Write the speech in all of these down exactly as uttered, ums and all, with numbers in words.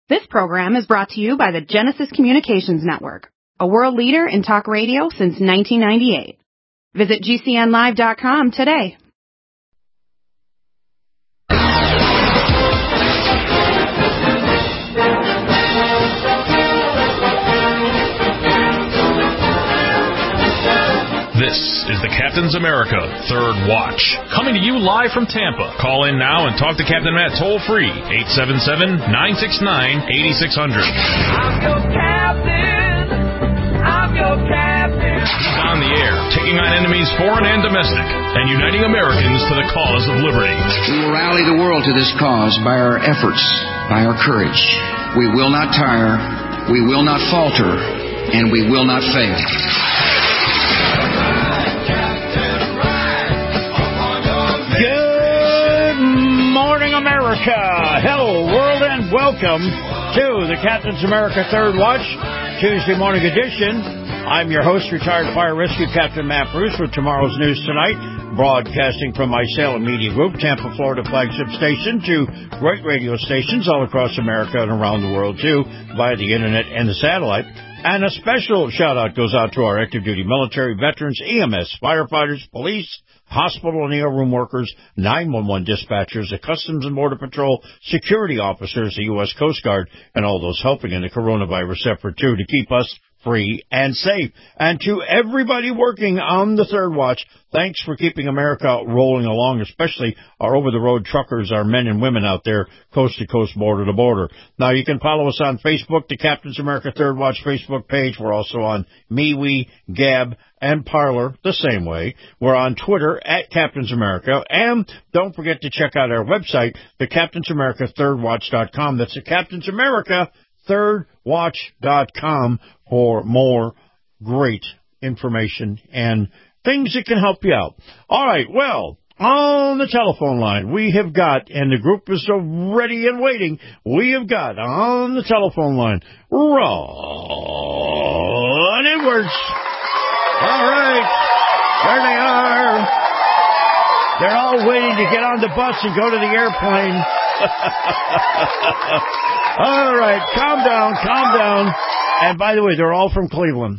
This program is brought to you by the Genesis Communications Network, a world leader in talk radio since nineteen ninety-eight. Visit G C N live dot com today. This is the Captain's America Third Watch, coming to you live from Tampa. Call in now and talk to Captain Matt toll-free, eight seven seven, nine six nine, eight six zero zero. I'm your captain. I'm your captain. He's on the air, taking on enemies foreign and domestic, and uniting Americans to the cause of liberty. We will rally the world to this cause by our efforts, by our courage. We will not tire, we will not falter, and we will not fail. Good morning, America. Hello, world, and welcome to the Captain's America Third Watch, Tuesday morning edition. I'm your host, retired fire rescue Captain Matt Bruce, with tomorrow's news tonight, broadcasting from my Salem Media Group, Tampa, Florida flagship station, to great radio stations all across America and around the world, too, via the internet and the satellite. And a special shout-out goes out to our active duty military, veterans, E M S, firefighters, police, hospital and E R room workers, nine one one dispatchers, the Customs and Border Patrol, security officers, the U S Coast Guard, and all those helping in the coronavirus effort, too, to keep us free and safe. And to everybody working on the Third Watch, thanks for keeping America rolling along, especially our over-the-road truckers, our men and women out there, coast to coast, border to border. Now, you can follow us on Facebook, the Captain's America Third Watch Facebook page. We're also on MeWe, Gab, and Parler the same way. We're on Twitter at Captain's America. And don't forget to check out our website, the Captain's America Third Watch dot com. That's the Captain's America Third Watch dot com for more great information and things that can help you out. All right, well, on the telephone line, we have got, and the group is so ready and waiting, we have got on the telephone line, Ron Edwards. All right, there they are. They're all waiting to get on the bus and go to the airplane. All right, calm down, calm down. And by the way, they're all from Cleveland.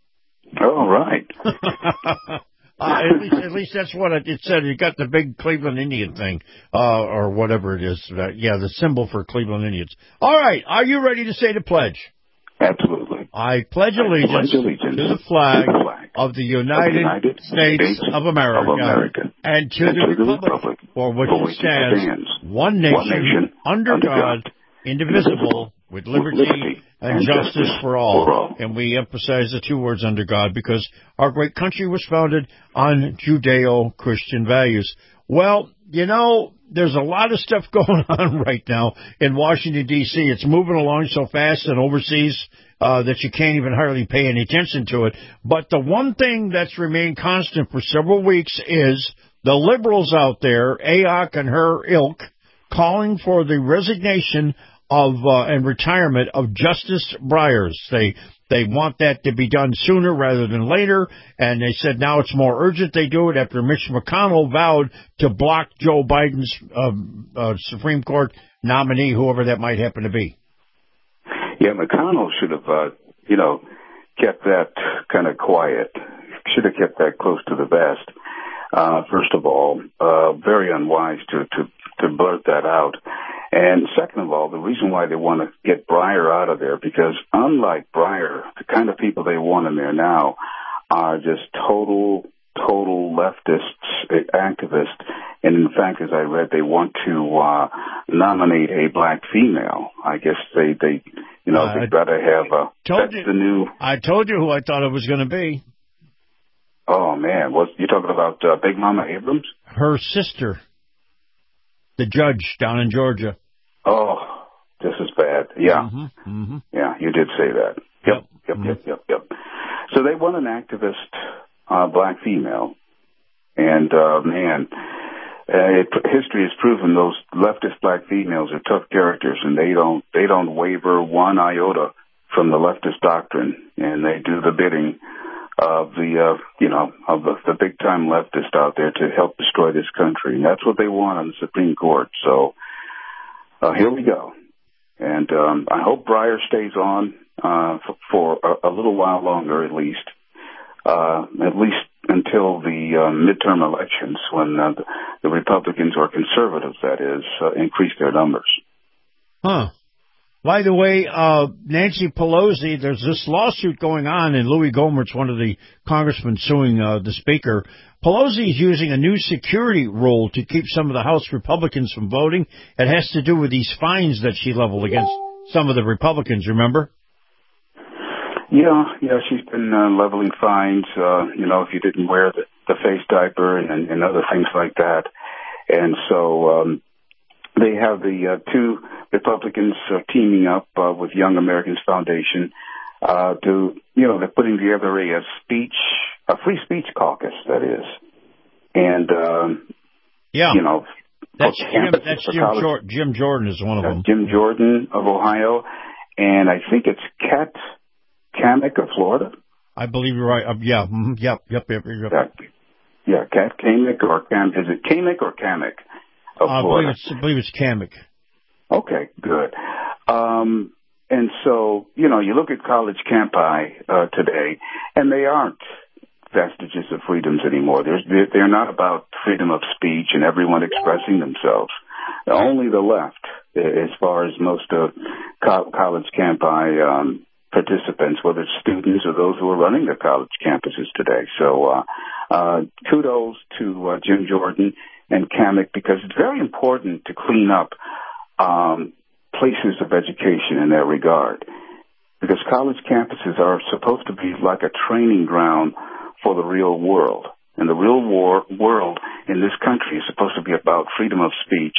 All right. uh, at, least, at least that's what it, it said. You got the big Cleveland Indian thing, uh, or whatever it is. Uh, yeah, the symbol for Cleveland Indians. All right, are you ready to say the pledge? Absolutely. I pledge allegiance, I pledge allegiance to the flag, to the flag of the United, of the United States, States of America, of America and to and the, to the republic, republic for which for it which it stands, stands, one nation, one nation under, under God, God, indivisible, with liberty, with liberty and, and justice, justice for all. for all. And we emphasize the two words under God because our great country was founded on Judeo-Christian values. Well, you know, there's a lot of stuff going on right now in Washington, D C It's moving along so fast and overseas uh, that you can't even hardly pay any attention to it. But the one thing that's remained constant for several weeks is the liberals out there, A O C and her ilk, calling for the resignation of uh, and retirement of Justice Breyer. They they want that to be done sooner rather than later, and they said now it's more urgent they do it after Mitch McConnell vowed to block Joe Biden's uh, uh, Supreme Court nominee, whoever that might happen to be. Yeah, McConnell should have, uh, you know, kept that kind of quiet. Should have kept that close to the vest. Uh, first of all, uh, very unwise to, to, to blurt that out. And second of all, the reason why they want to get Breyer out of there, because unlike Breyer, the kind of people they want in there now are just total, total leftists, activists. And in fact, as I read, they want to uh, nominate a black female. I guess they, they you know, uh, they'd rather have a, that's you, the new. I told you who I thought it was going to be. Oh, man. Was you talking about uh, Big Mama Abrams? Her sister, the judge down in Georgia. Oh, this is bad. Yeah. Mm-hmm, mm-hmm. Yeah, you did say that. Yep, yep, yep, mm-hmm. yep, yep, yep. So they want an activist uh, black female. And, uh, man, uh, it, history has proven those leftist black females are tough characters, and they don't they don't waver one iota from the leftist doctrine, and they do the bidding of the, uh, you know, of the, the big-time leftist out there to help destroy this country. And that's what they want on the Supreme Court. So uh, here we go. And um, I hope Breyer stays on uh, for, for a, a little while longer, at least, uh, at least until the uh, midterm elections, when uh, the, the Republicans, or conservatives, that is, uh, increase their numbers. Huh. By the way, uh, Nancy Pelosi, there's this lawsuit going on, and Louis Gohmert's one of the congressmen suing uh, the speaker. Pelosi is using a new security rule to keep some of the House Republicans from voting. It has to do with these fines that she leveled against some of the Republicans, remember? Yeah, yeah, she's been uh, leveling fines, uh, you know, if you didn't wear the, the face diaper and, and other things like that. And so um, they have the uh, two Republicans uh, teaming up uh, with Young Americans Foundation uh, to, you know, they're putting together a, a speech, a free speech caucus, that is. And, um, yeah, you know, that's Jim, that's Jim, Jor- Jim Jordan is one of them. Uh, Jim Jordan of Ohio. And I think it's Kat Cammack of Florida. I believe you're right. Uh, yeah, mm-hmm. yep, yep, yep, yep. Yeah, yeah, Kat Cammack or Cam, is it Cammack or Cammack of uh, Florida? I believe it's, I believe it's Cammack. Okay, good. Um, and so, you know, you look at college campi uh, today, and they aren't vestiges of freedoms anymore. They're, they're not about freedom of speech and everyone expressing themselves. Only the left, as far as most of co- college campi um, participants, whether it's students or those who are running the college campuses today. So uh, uh, kudos to uh, Jim Jordan and Cammack, because it's very important to clean up um, places of education in that regard, because college campuses are supposed to be like a training ground for the real world. And the real war, world in this country is supposed to be about freedom of speech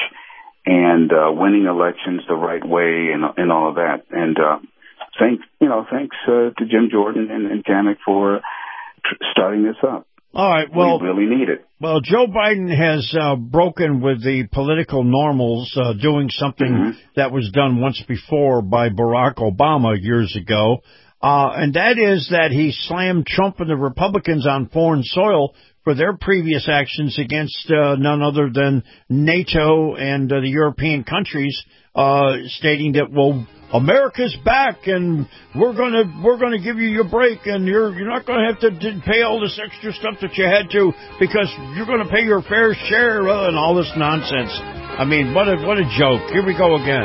and uh, winning elections the right way and, and all of that. And uh, thanks, you know, thanks uh, to Jim Jordan and, and Cammack for tr- starting this up. All right, well, we really need it. Well, Joe Biden has uh, broken with the political normals, uh, doing something mm-hmm. that was done once before by Barack Obama years ago, uh, and that is that he slammed Trump and the Republicans on foreign soil for their previous actions against uh, none other than NATO and uh, the European countries, uh, stating that, well, America's back, and we're gonna we're gonna give you your break, and you're you're not gonna have to d- pay all this extra stuff that you had to, because you're gonna pay your fair share, uh, and all this nonsense. I mean, what a what a joke! Here we go again.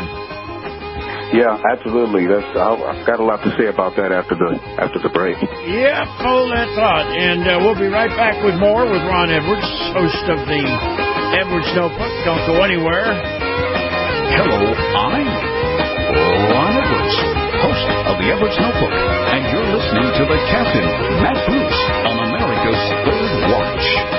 Yeah, absolutely. That's I'll, I've got a lot to say about that after the after the break. Yep, hold that thought, and uh, we'll be right back with more with Ron Edwards, host of the Edwards Notebook. Don't go anywhere. Hello, I'm Ron Edwards, host of the Edwards Notebook, and you're listening to the Captain, Matt Bruce, on America's Third Watch.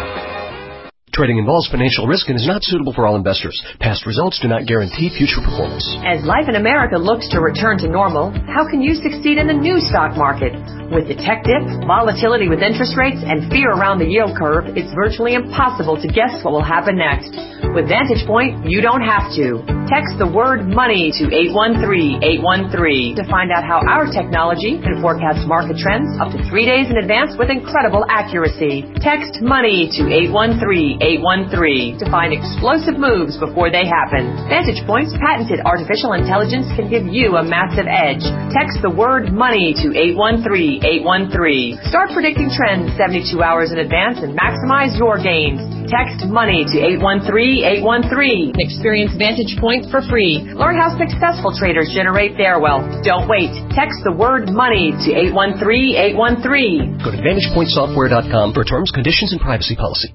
Trading involves financial risk and is not suitable for all investors. Past results do not guarantee future performance. As life in America looks to return to normal, how can you succeed in the new stock market? With the tech dip, volatility with interest rates, and fear around the yield curve, it's virtually impossible to guess what will happen next. With Vantage Point, you don't have to. Text the word money to eight one three, eight one three to find out how our technology can forecast market trends up to three days in advance with incredible accuracy. Text money to eight one three, eight one three to find explosive moves before they happen. Vantage Point's patented artificial intelligence can give you a massive edge. Text the word money to eight one three, eight one three. Start predicting trends seventy-two hours in advance and maximize your gains. Text money to eight one three, eight one three. Experience Vantage Point for free. Learn how successful traders generate their wealth. Don't wait. Text the word money to eight one three, eight one three. Go to vantage point software dot com for terms, conditions, and privacy policy.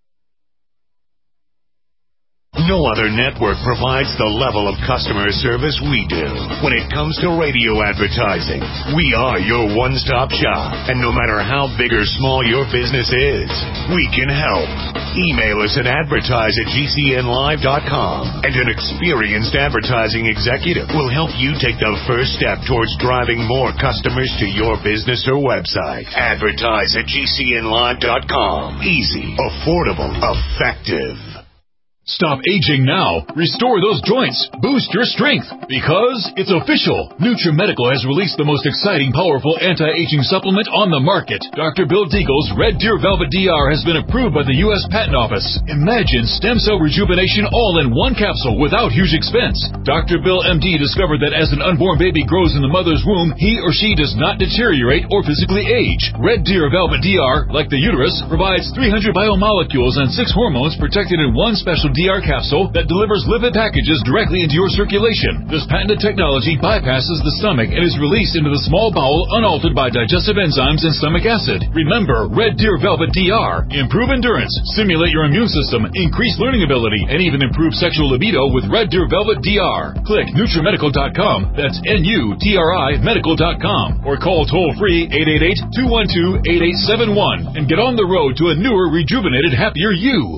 No other network provides the level of customer service we do. When it comes to radio advertising, we are your one-stop shop. And no matter how big or small your business is, we can help. Email us at advertise at g c n live dot com, and an experienced advertising executive will help you take the first step towards driving more customers to your business or website. Advertise at g c n live dot com. Easy, affordable, effective. Stop aging now. Restore those joints. Boost your strength. Because it's official. NutriMedical has released the most exciting, powerful anti-aging supplement on the market. Doctor Bill Deagle's Red Deer Velvet D R has been approved by the U S Patent Office. Imagine stem cell rejuvenation all in one capsule without huge expense. Doctor Bill M D discovered that as an unborn baby grows in the mother's womb, he or she does not deteriorate or physically age. Red Deer Velvet D R, like the uterus, provides three hundred biomolecules and six hormones protected in one special D R capsule that delivers lipid packages directly into your circulation. This patented technology bypasses the stomach and is released into the small bowel unaltered by digestive enzymes and stomach acid. Remember, Red Deer Velvet D R. Improve endurance, stimulate your immune system, increase learning ability, and even improve sexual libido with Red Deer Velvet D R. Click NutriMedical dot com. That's N U T R I medical dot com. Or call toll-free eight eight eight, two one two, eight eight seven one and get on the road to a newer, rejuvenated, happier you.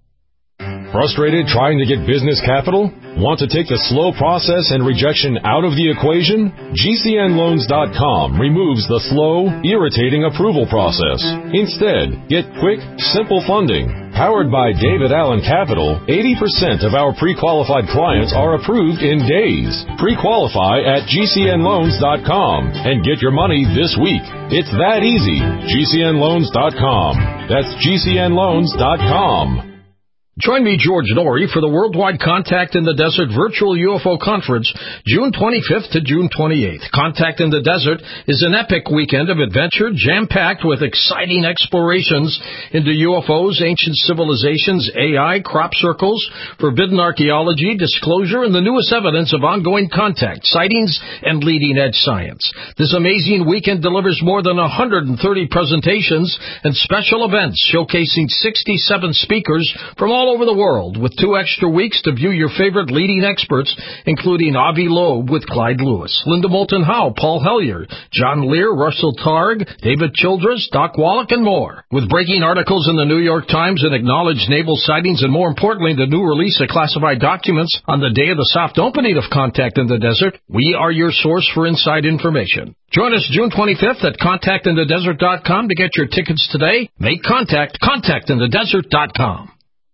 Frustrated trying to get business capital? Want to take the slow process and rejection out of the equation? G C N Loans dot com removes the slow, irritating approval process. Instead, get quick, simple funding. Powered by David Allen Capital, eighty percent of our pre-qualified clients are approved in days. Pre-qualify at G C N Loans dot com and get your money this week. It's that easy. G C N Loans dot com. That's G C N Loans dot com. Join me, George Norrie, for the Worldwide Contact in the Desert Virtual U F O Conference, June twenty-fifth to June twenty-eighth. Contact in the Desert is an epic weekend of adventure, jam-packed with exciting explorations into U F Os, ancient civilizations, A I, crop circles, forbidden archaeology, disclosure, and the newest evidence of ongoing contact, sightings, and leading-edge science. This amazing weekend delivers more than one hundred thirty presentations and special events showcasing sixty-seven speakers from all over the world, with two extra weeks to view your favorite leading experts, including Avi Loeb with Clyde Lewis, Linda Moulton Howe, Paul Hellyer, John Lear, Russell Targ, David Childress, Doc Wallach, and more. With breaking articles in the New York Times and acknowledged naval sightings, and more importantly, the new release of classified documents on the day of the soft opening of Contact in the Desert, we are your source for inside information. Join us June twenty-fifth at contact in the desert dot com to get your tickets today. Make contact, contact in the desert dot com.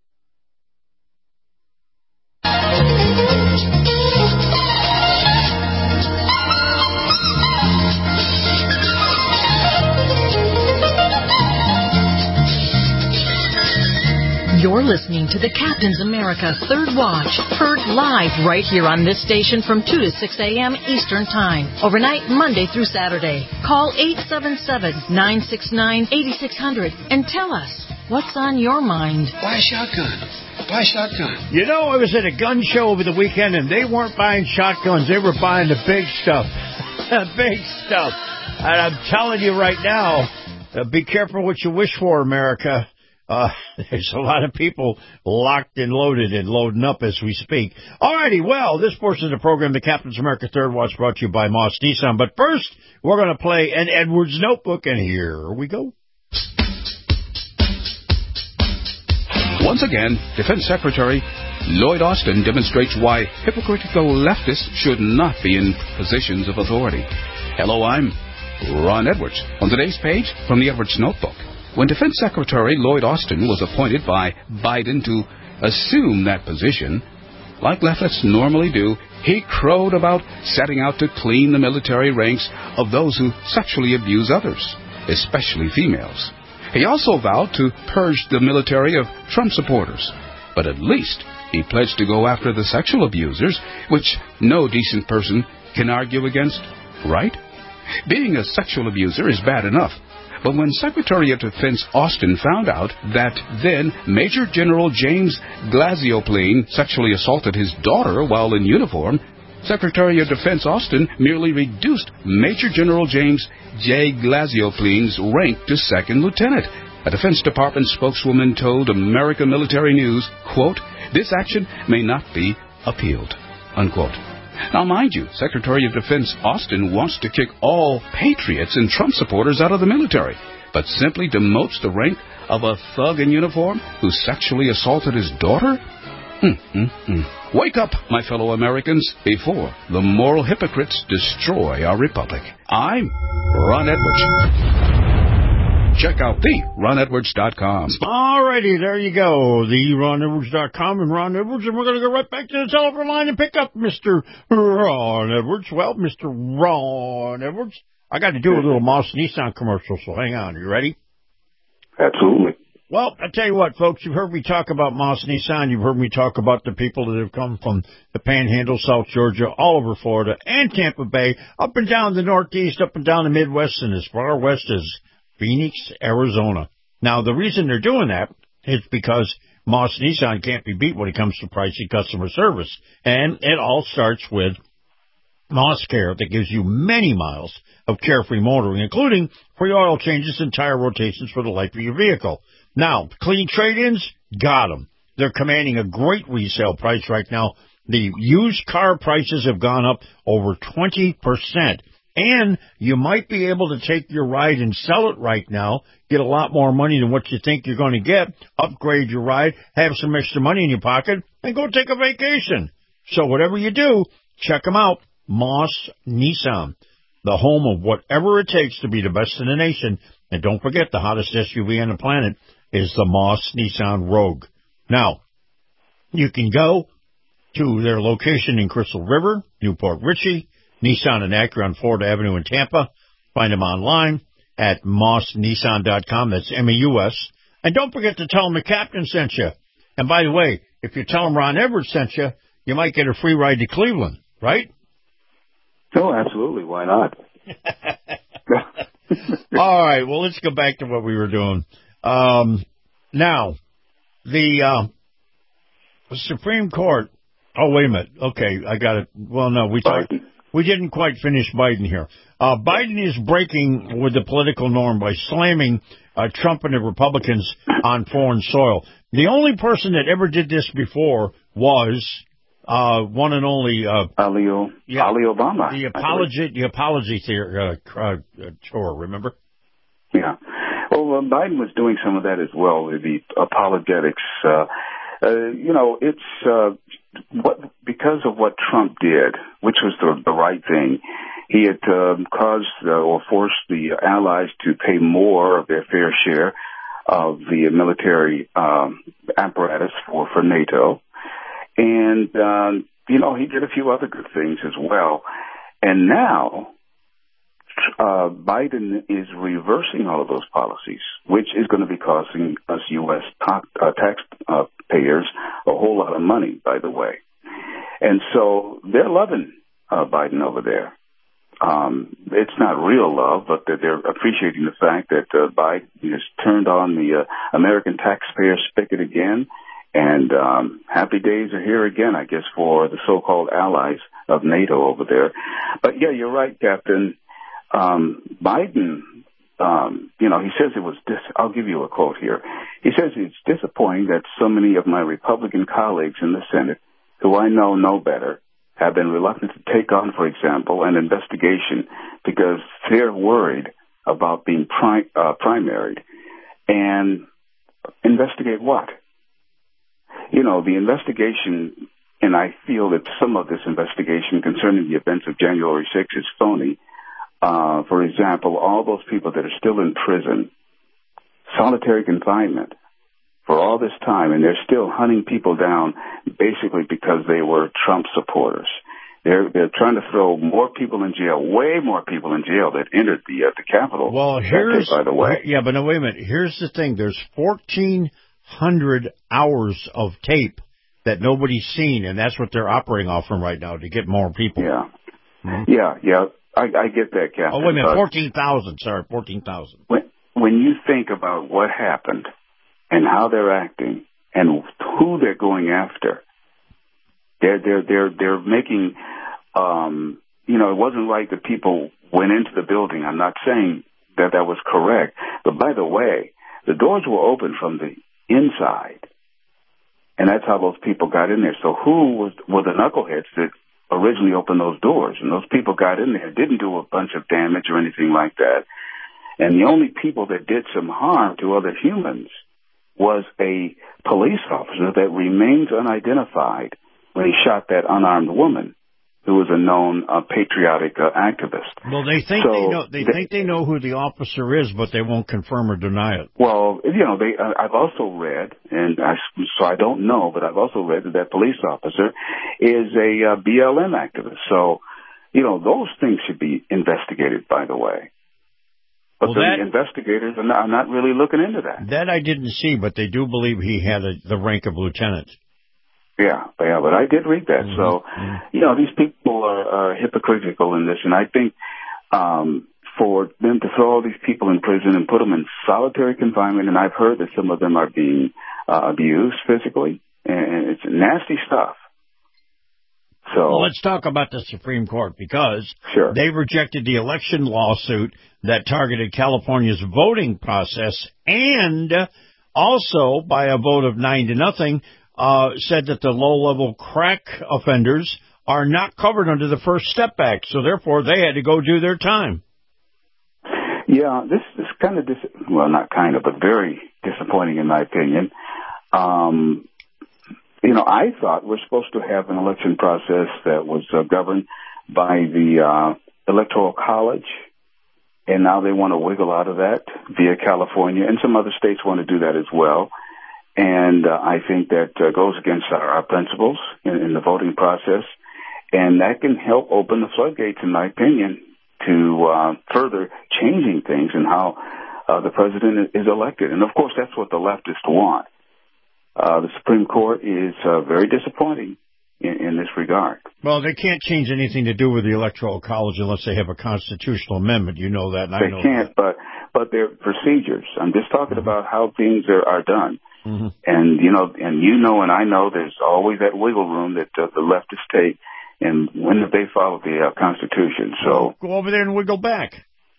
You're listening to the Captain's America Third Watch, heard live right here on this station from two to six a.m. Eastern Time, overnight Monday through Saturday. Call eight seven seven, nine six nine, eight six zero zero and tell us what's on your mind. Buy a shotgun. Buy a shotgun. You know, I was at a gun show over the weekend, and they weren't buying shotguns. They were buying the big stuff. The big stuff. And I'm telling you right now, uh, be careful what you wish for, America. Uh, there's a lot of people locked and loaded and loading up as we speak. All righty, well, this portion of the program, the Captain's America Third Watch, brought to you by Moss Nissan. But first, we're going to play an Edwards Notebook, and here we go. Once again, Defense Secretary Lloyd Austin demonstrates why hypocritical leftists should not be in positions of authority. Hello, I'm Ron Edwards. On today's page, from the Edwards Notebook. When Defense Secretary Lloyd Austin was appointed by Biden to assume that position, like leftists normally do, he crowed about setting out to clean the military ranks of those who sexually abuse others, especially females. He also vowed to purge the military of Trump supporters. But at least he pledged to go after the sexual abusers, which no decent person can argue against, right? Being a sexual abuser is bad enough. But when Secretary of Defense Austin found out that then Major General James Glasioplein sexually assaulted his daughter while in uniform, Secretary of Defense Austin merely reduced Major General James J. Glasioplein's rank to second lieutenant. A Defense Department spokeswoman told American Military News, quote, "This action may not be appealed," unquote. Now, mind you, Secretary of Defense Austin wants to kick all patriots and Trump supporters out of the military, but simply demotes the rank of a thug in uniform who sexually assaulted his daughter? Mm, mm, mm. Wake up, my fellow Americans, before the moral hypocrites destroy our republic. I'm Ron Edwards. check out the ron edwards dot com. All righty, there you go. the ron edwards dot com and Ron Edwards, and we're going to go right back to the telephone line and pick up Mister Ron Edwards. Well, Mister Ron Edwards, I got to do a little Moss Nissan commercial, so hang on. Are you ready? Absolutely. Well, I tell you what, folks, you've heard me talk about Moss Nissan. You've heard me talk about the people that have come from the Panhandle, South Georgia, all over Florida, and Tampa Bay, up and down the Northeast, up and down the Midwest, and as far west as Phoenix, Arizona. Now, the reason they're doing that is because Moss Nissan can't be beat when it comes to pricey customer service. And it all starts with Moss Care that gives you many miles of carefree motoring, including free oil changes and tire rotations for the life of your vehicle. Now, clean trade-ins, got them. They're commanding a great resale price right now. The used car prices have gone up over twenty percent. And you might be able to take your ride and sell it right now, get a lot more money than what you think you're going to get, upgrade your ride, have some extra money in your pocket, and go take a vacation. So whatever you do, check them out. Moss Nissan, the home of whatever it takes to be the best in the nation. And don't forget, the hottest S U V on the planet is the Moss Nissan Rogue. Now, you can go to their location in Crystal River, Newport Richey, Nissan and Acura on Florida Avenue in Tampa. Find them online at moss nissan dot com. That's M A U S. And don't forget to tell them the captain sent you. And by the way, if you tell them Ron Edwards sent you, you might get a free ride to Cleveland, right? Oh, absolutely. Why not? All right. Well, let's go back to what we were doing. Um, now, the uh, Supreme Court. Oh, wait a minute. Okay, I got it. Well, no, we talked. We didn't quite finish Biden here. Uh, Biden is breaking with the political norm by slamming uh, Trump and the Republicans on foreign soil. The only person that ever did this before was uh, one and only uh, Ali, yeah, Ali Obama. The apology, the apology theory, uh, uh, tour. Remember? Yeah. Well, uh, Biden was doing some of that as well with the apologetics. Uh, uh, you know, it's. Uh, What, because of what Trump did, which was the, the right thing, he had um, caused uh, or forced the allies to pay more of their fair share of the military um, apparatus for, for NATO. And, um, you know, he did a few other good things as well. And now uh, Biden is reversing all of those policies, which is going to be costing us U S ta- uh, taxpayers a whole lot of money, by the way. And so they're loving uh, Biden over there. Um, it's not real love, but they're, they're appreciating the fact that uh, Biden has turned on the uh, American taxpayer spigot again. And um, happy days are here again, I guess, for the so-called allies of NATO over there. But, yeah, you're right, Captain. Um, Biden, um, you know, he says it was, dis- I'll give you a quote here. He says it's disappointing that so many of my Republican colleagues in the Senate, who I know know better, have been reluctant to take on, for example, an investigation because they're worried about being pri- uh, primaried. And investigate what? You know, the investigation, and I feel that some of this investigation concerning the events of January sixth is phony. Uh, for example, all those people that are still in prison, solitary confinement for all this time, and they're still hunting people down basically because they were Trump supporters. They're they're trying to throw more people in jail, way more people in jail that entered the uh, the Capitol. Well, here's day, by the way, yeah, but no, wait a minute. Here's the thing: there's fourteen hundred hours of tape that nobody's seen, and that's what they're operating off from right now to get more people. Yeah, mm-hmm. yeah, yeah. I, I get that, Captain. Oh, wait a minute, fourteen thousand. Sorry, fourteen thousand. When when you think about what happened and how they're acting and who they're going after, they're they're they're they're making. Um, you know, it wasn't like the people went into the building. I'm not saying that that was correct, but by the way, the doors were open from the inside, and that's how those people got in there. So who was were the knuckleheads that originally opened those doors? And those people got in there, didn't do a bunch of damage or anything like that. And the only people that did some harm to other humans was a police officer that remains unidentified when he shot that unarmed woman. who was a known uh, patriotic uh, activist. Well, they think so they know. They, they think they know who the officer is, but they won't confirm or deny it. Well, you know, they. Uh, I've also read, and I, so I don't know, but I've also read that that police officer is a uh, B L M activist. So, you know, those things should be investigated. By the way, but well, the that, investigators are not, are not really looking into that. That I didn't see, but they do believe he had a, the rank of lieutenant. Yeah, yeah, but I did read that. Mm-hmm. So, you know, these people are, are hypocritical in this, and I think um, for them to throw all these people in prison and put them in solitary confinement, and I've heard that some of them are being uh, abused physically, and it's nasty stuff. So well, let's talk about the Supreme Court, because sure. they rejected the election lawsuit that targeted California's voting process, and also by a vote of nine to nothing, Uh, said that the low-level crack offenders are not covered under the First Step Act, so therefore they had to go do their time. Yeah, this is kind of, dis- well, not kind of, but very disappointing in my opinion. Um, you know, I thought we're supposed to have an election process that was uh, governed by the uh, Electoral College, and now they want to wiggle out of that via California, and some other states want to do that as well. And uh, I think that uh, goes against our, our principles in, in the voting process. And that can help open the floodgates, in my opinion, to uh, further changing things and how uh, the president is elected. And, of course, that's what the leftists want. Uh, the Supreme Court is uh, very disappointing in, in this regard. Well, they can't change anything to do with the Electoral College unless they have a constitutional amendment. You know that, and I they know can't, that. but but they're procedures. I'm just talking mm-hmm. about how things are, are done. Mm-hmm. And, you know, and you know and I know there's always that wiggle room that uh, the leftists take, and when they follow the uh, Constitution. So go over there and wiggle back.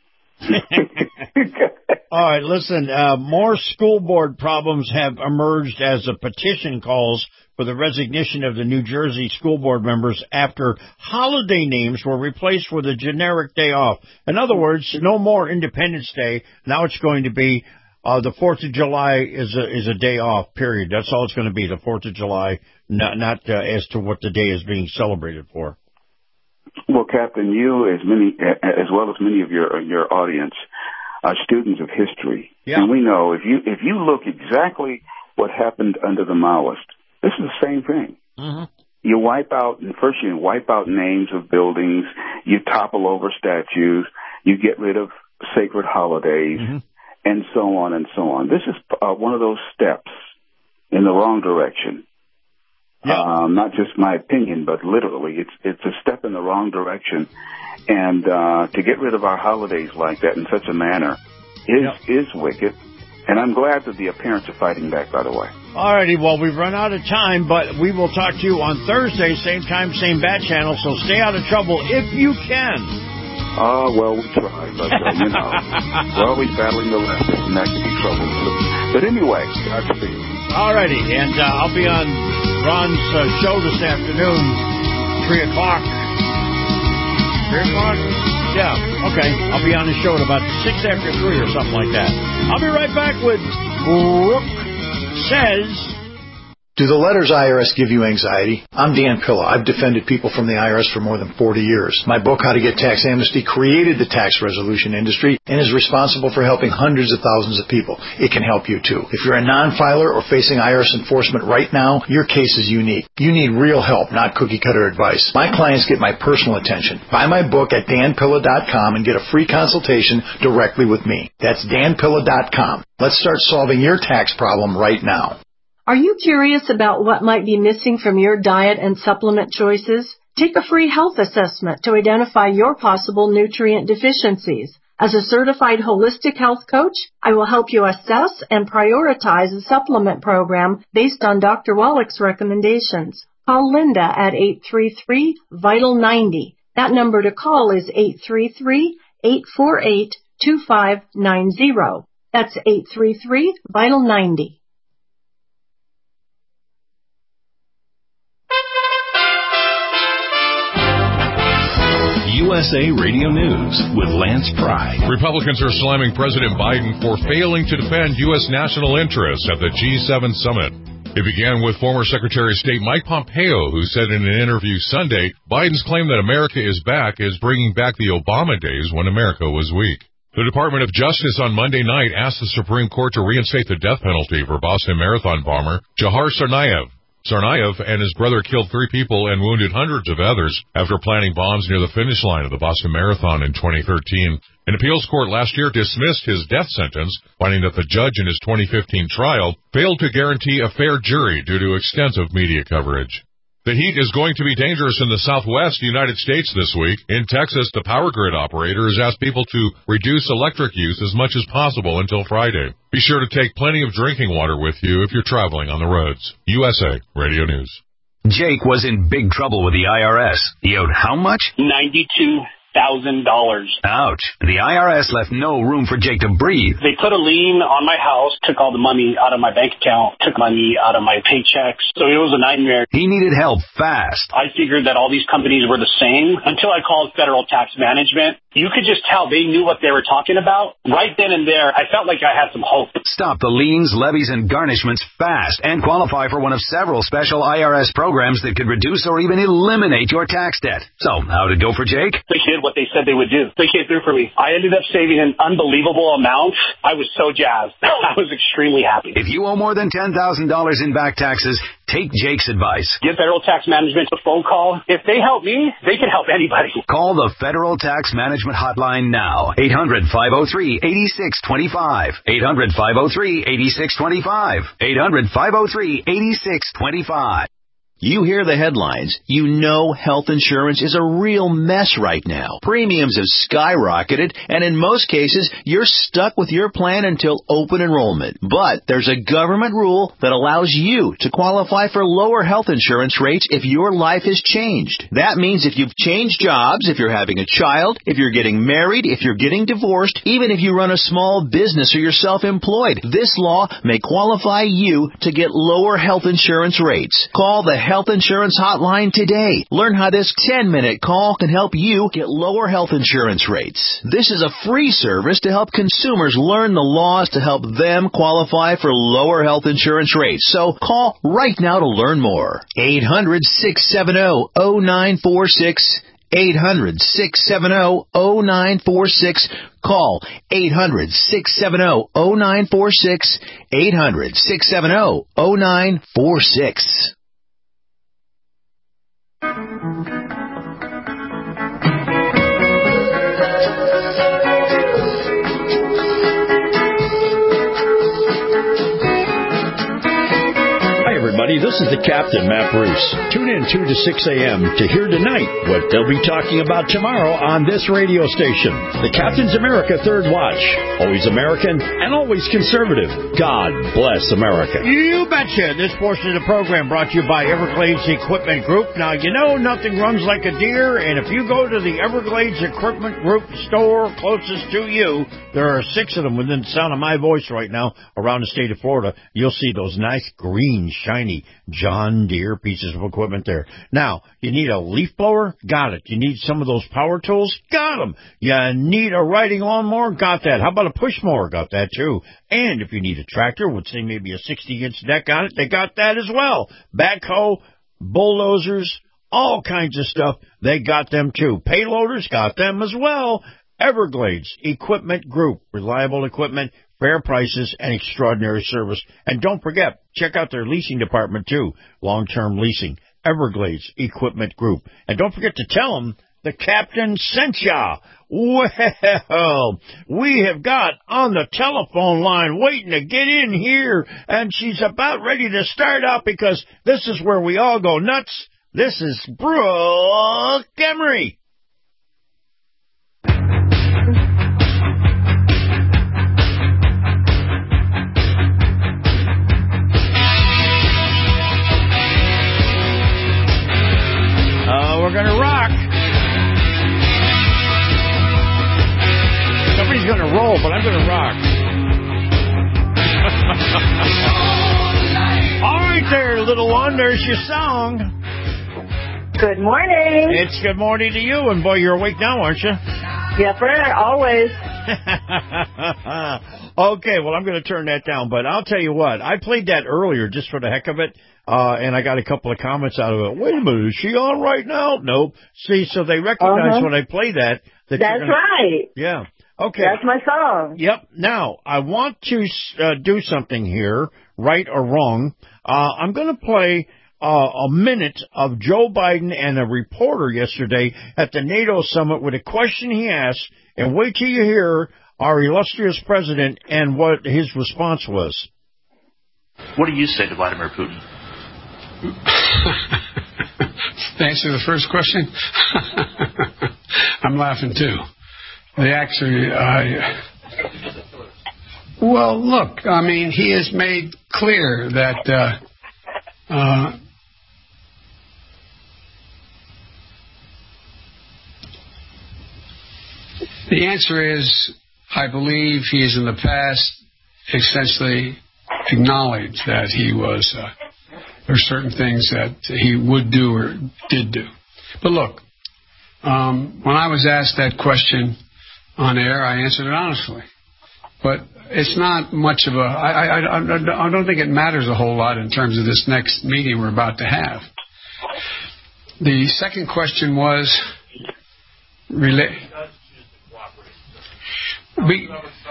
All right, listen, uh, more school board problems have emerged as a petition calls for the resignation of the New Jersey school board members after holiday names were replaced with a generic day off. In other words, no more Independence Day. Now it's going to be Uh, the Fourth of July is a is a day off, period. That's all it's going to be, the Fourth of July, not not uh, as to what the day is being celebrated for. Well, Captain, you as many as well as many of your your audience are students of history, yeah. and we know if you if you look exactly what happened under the Maoists, this is the same thing. Mm-hmm. You wipe out, and first you wipe out names of buildings, you topple over statues, you get rid of sacred holidays. Mm-hmm. And so on and so on. This is uh, one of those steps in the wrong direction. Yeah. Um, not just my opinion, but literally, it's it's a step in the wrong direction. And uh, to get rid of our holidays like that in such a manner is yeah. is wicked. And I'm glad that the parents are fighting back. By the way. All righty. Well, we've run out of time, but we will talk to you on Thursday, same time, same bat channel. So stay out of trouble if you can. Oh, uh, well, we try, but, uh, you know, we're always battling the leftists, and that can be trouble, too. But anyway, Godspeed. All righty, and uh, I'll be on Ron's uh, show this afternoon, three o'clock. three o'clock? Yeah, okay. I'll be on his show at about six after three or something like that. I'll be right back with Brooke Says... Do the letters I R S give you anxiety? I'm Dan Pilla. I've defended people from the I R S for more than forty years. My book, How to Get Tax Amnesty, created the tax resolution industry and is responsible for helping hundreds of thousands of people. It can help you, too. If you're a non-filer or facing I R S enforcement right now, your case is unique. You need real help, not cookie-cutter advice. My clients get my personal attention. Buy my book at dan pilla dot com and get a free consultation directly with me. That's dan pilla dot com. Let's start solving your tax problem right now. Are you curious about what might be missing from your diet and supplement choices? Take a free health assessment to identify your possible nutrient deficiencies. As a certified holistic health coach, I will help you assess and prioritize a supplement program based on Doctor Wallach's recommendations. Call Linda at eight three three, vital ninety. That number to call is eight three three, eight four eight, two five nine zero. That's eight three three, vital ninety. U S A Radio News with Lance Pry. Republicans are slamming President Biden for failing to defend U S national interests at the G seven summit. It began with former Secretary of State Mike Pompeo, who said in an interview Sunday, Biden's claim that America is back is bringing back the Obama days when America was weak. The Department of Justice on Monday night asked the Supreme Court to reinstate the death penalty for Boston Marathon bomber Jahar Tsarnaev. Tsarnaev and his brother killed three people and wounded hundreds of others after planting bombs near the finish line of the Boston Marathon in twenty thirteen. An appeals court last year dismissed his death sentence, finding that the judge in his twenty fifteen trial failed to guarantee a fair jury due to extensive media coverage. The heat is going to be dangerous in the southwest United States this week. In Texas, the power grid operator has asked people to reduce electric use as much as possible until Friday. Be sure to take plenty of drinking water with you if you're traveling on the roads. U S A Radio News. Jake was in big trouble with the I R S. He owed how much? ninety-two thousand dollars. Ouch. The I R S left no room for Jake to breathe. They put a lien on my house, took all the money out of my bank account, took money out of my paychecks. So it was a nightmare. He needed help fast. I figured that all these companies were the same until I called Federal Tax Management. You could just tell they knew what they were talking about. Right then and there, I felt like I had some hope. Stop the liens, levies, and garnishments fast and qualify for one of several special I R S programs that could reduce or even eliminate your tax debt. So, how'd it go for Jake? They did what they said they would do. They came through for me. I ended up saving an unbelievable amount. I was so jazzed. I was extremely happy. If you owe more than ten thousand dollars in back taxes, take Jake's advice. Give Federal Tax Management a phone call. If they help me, they can help anybody. Call the Federal Tax Management Hotline now. eight hundred, five oh three, eight six two five. eight hundred, five oh three, eight six two five. eight hundred, five oh three, eight six two five. You hear the headlines. You know health insurance is a real mess right now. Premiums have skyrocketed, and in most cases, you're stuck with your plan until open enrollment. But there's a government rule that allows you to qualify for lower health insurance rates if your life has changed. That means if you've changed jobs, if you're having a child, if you're getting married, if you're getting divorced, even if you run a small business or you're self-employed, this law may qualify you to get lower health insurance rates. Call the Health Insurance Hotline today. Learn how this ten-minute call can help you get lower health insurance rates. This is a free service to help consumers learn the laws to help them qualify for lower health insurance rates. So call right now to learn more. eight hundred, six seven zero, zero nine four six. eight hundred, six seven zero, zero nine four six. Call eight hundred, six seven zero, zero nine four six. eight hundred, six seven zero, zero nine four six. Everybody, this is the Captain, Matt Bruce. Tune in two to six a.m. to hear tonight what they'll be talking about tomorrow on this radio station. The Captain's America Third Watch. Always American and always conservative. God bless America. You betcha. This portion of the program brought to you by Everglades Equipment Group. Now, you know nothing runs like a deer, and if you go to the Everglades Equipment Group store closest to you, there are six of them within the sound of my voice right now around the state of Florida. You'll see those nice green, shiny John Deere pieces of equipment there. Now, you need a leaf blower? Got it. You need some of those power tools? Got them. You need a riding lawnmower? Got that. How about a push mower? Got that too. And if you need a tractor with, say, maybe a sixty-inch deck on it, they got that as well. Backhoe, bulldozers, all kinds of stuff, they got them too. Payloaders got them as well. Everglades Equipment Group. Reliable equipment, fair prices, and extraordinary service. And don't forget, check out their leasing department, too. Long-term leasing. Everglades Equipment Group. And don't forget to tell them the Captain sent ya. Well, we have got on the telephone line waiting to get in here, and she's about ready to start out because this is where we all go nuts. This is Brooke Emery. Uh, we're going to rock. Somebody's going to roll, but I'm going to rock. All right there, little one. There's your song. Good morning. It's good morning to you. And, boy, you're awake now, aren't you? Yes, sir. Always. Okay, well, I'm going to turn that down, but I'll tell you what. I played that earlier just for the heck of it, uh, and I got a couple of comments out of it. Wait a minute, is she on right now? Nope. See, so they recognize Uh-huh. when I play that. that That's gonna, right. Yeah. Okay. That's my song. Yep. Now, I want to uh, do something here, right or wrong. Uh, I'm going to play uh, a minute of Joe Biden and a reporter yesterday at the NATO summit with a question he asked, and wait till you hear our illustrious president and what his response was. What do you say to Vladimir Putin? To answer the first question, I'm laughing too. They actually, uh, well, look, I mean, he has made clear that uh, uh, the answer is, I believe he has in the past essentially acknowledged that he was, uh, there are certain things that he would do or did do. But look, um, when I was asked that question on air, I answered it honestly. But it's not much of a, I, I, I, I don't think it matters a whole lot in terms of this next meeting we're about to have. The second question was, relate. We,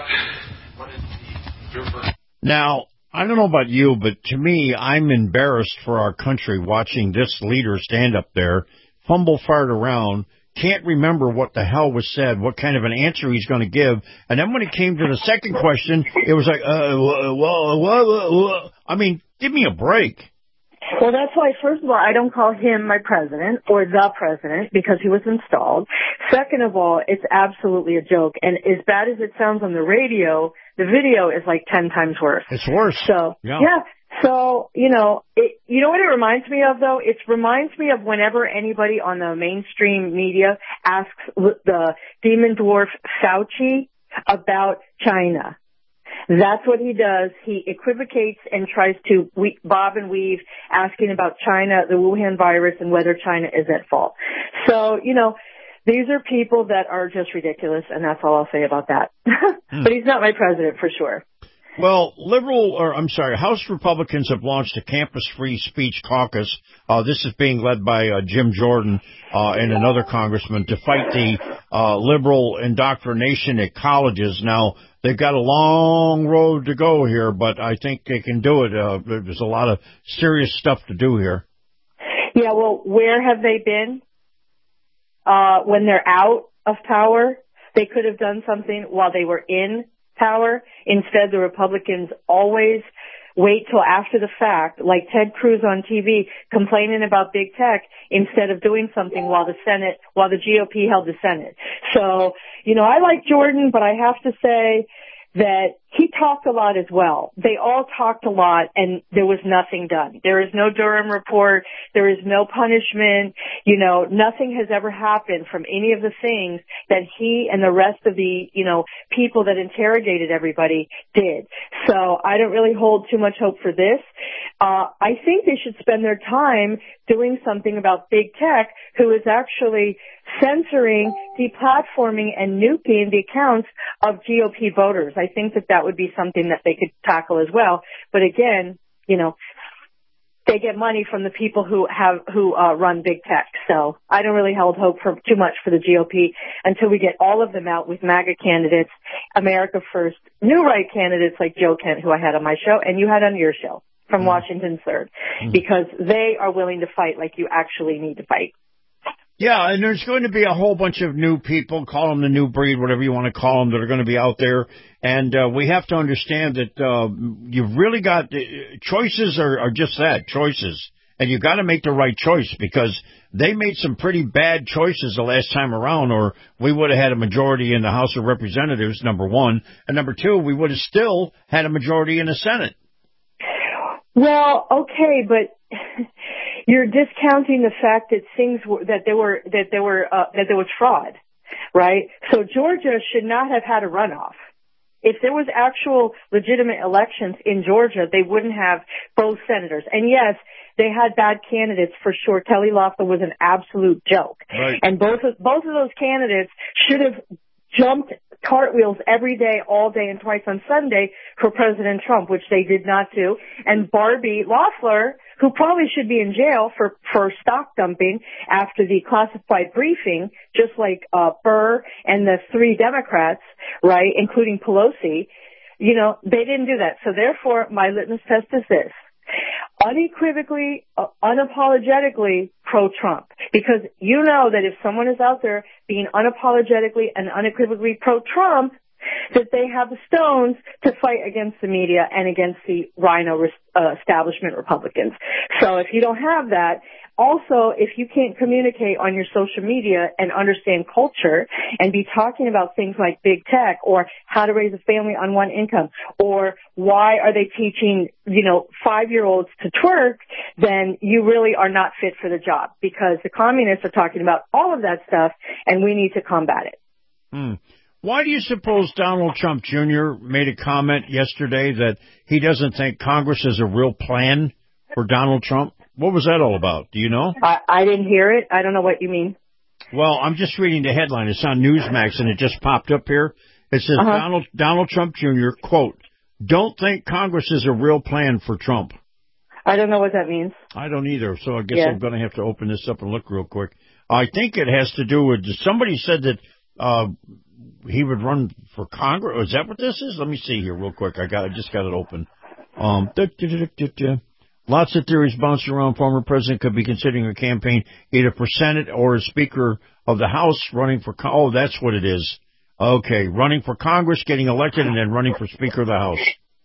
Now, I don't know about you, but to me, I'm embarrassed for our country watching this leader stand up there, fumble fart around, can't remember what the hell was said, what kind of an answer he's going to give. And then when it came to the second question, it was like, uh, well, well, well, I mean, give me a break. Well, that's why, first of all, I don't call him my president or the president because he was installed. Second of all, it's absolutely a joke. And as bad as it sounds on the radio, the video is like ten times worse. It's worse. So, yeah. yeah. So, you know, it, you know what it reminds me of, though? It reminds me of whenever anybody on the mainstream media asks the demon dwarf Fauci about China. That's what he does. He equivocates and tries to we- bob and weave, asking about China, the Wuhan virus, and whether China is at fault. So, you know, these are people that are just ridiculous, and that's all I'll say about that. Hmm. But he's not my president for sure. Well, liberal, or I'm sorry, House Republicans have launched a campus free speech caucus. Uh, this is being led by uh, Jim Jordan uh, and another congressman to fight the uh, liberal indoctrination at colleges. Now, they've got a long road to go here, but I think they can do it. Uh, there's a lot of serious stuff to do here. Yeah, well, where have they been uh, when they're out of power? They could have done something while they were in power. Instead, the Republicans always wait till after the fact, like Ted Cruz on T V, complaining about big tech instead of doing something while the Senate, while the G O P held the Senate. So, you know, I like Jordan, but I have to say that he talked a lot as well. They all talked a lot, and there was nothing done. There is no Durham report. There is no punishment. You know, nothing has ever happened from any of the things that he and the rest of the, you know, people that interrogated everybody did. So I don't really hold too much hope for this. Uh, I think they should spend their time doing something about big tech, who is actually censoring, deplatforming, and nuking the accounts of G O P voters. I think that that would be something that they could tackle as well. But again, you know, they get money from the people who have who uh, run big tech. So I don't really hold hope for too much for the G O P until we get all of them out with MAGA candidates, America First, new right candidates like Joe Kent, who I had on my show, and you had on your show from mm. Washington Third, mm. because they are willing to fight like you actually need to fight. Yeah, and there's going to be a whole bunch of new people, call them the new breed, whatever you want to call them, that are going to be out there. And uh, we have to understand that uh, you've really got uh, choices are, are just that, choices. And you've got to make the right choice, because they made some pretty bad choices the last time around, or we would have had a majority in the House of Representatives, number one. And number two, we would have still had a majority in the Senate. Well, okay, but you're discounting the fact that things were, that there were that there were uh, that there was fraud, right? So Georgia should not have had a runoff. If there was actual legitimate elections in Georgia, they wouldn't have both senators. And yes, they had bad candidates for sure. Kelly Loeffler was an absolute joke, right. And both of, both of those candidates should have jumped cartwheels every day, all day, and twice on Sunday for President Trump, which they did not do. And Barbie Loeffler, who probably should be in jail for, for stock dumping after the classified briefing, just like uh, Burr and the three Democrats, right, including Pelosi, you know, they didn't do that. So therefore, my litmus test is this. Unequivocally, uh, unapologetically pro-Trump. Because you know that if someone is out there being unapologetically and unequivocally pro-Trump, that they have the stones to fight against the media and against the rhino uh, establishment Republicans. So if you don't have that, also, if you can't communicate on your social media and understand culture and be talking about things like big tech or how to raise a family on one income or why are they teaching, you know, five-year-olds to twerk, then you really are not fit for the job because the communists are talking about all of that stuff and we need to combat it. Hmm. Why do you suppose Donald Trump Junior made a comment yesterday that he doesn't think Congress has a real plan for Donald Trump? What was that all about? Do you know? I, I didn't hear it. I don't know what you mean. Well, I'm just reading the headline. It's on Newsmax, and it just popped up here. It says, uh-huh. Donald, Donald Trump Junior, quote, don't think Congress is a real plan for Trump. I don't know what that means. I don't either, so I guess yeah. I'm going to have to open this up and look real quick. I think it has to do with, somebody said that uh he would run for Congress. Is that what this is? Let me see here real quick. I got, I just got it open. Um, da, da, da, da, da. Lots of theories bounce around. Former president could be considering a campaign either for Senate or as Speaker of the House, running for, oh, that's what it is. Okay, running for Congress, getting elected, and then running for Speaker of the House.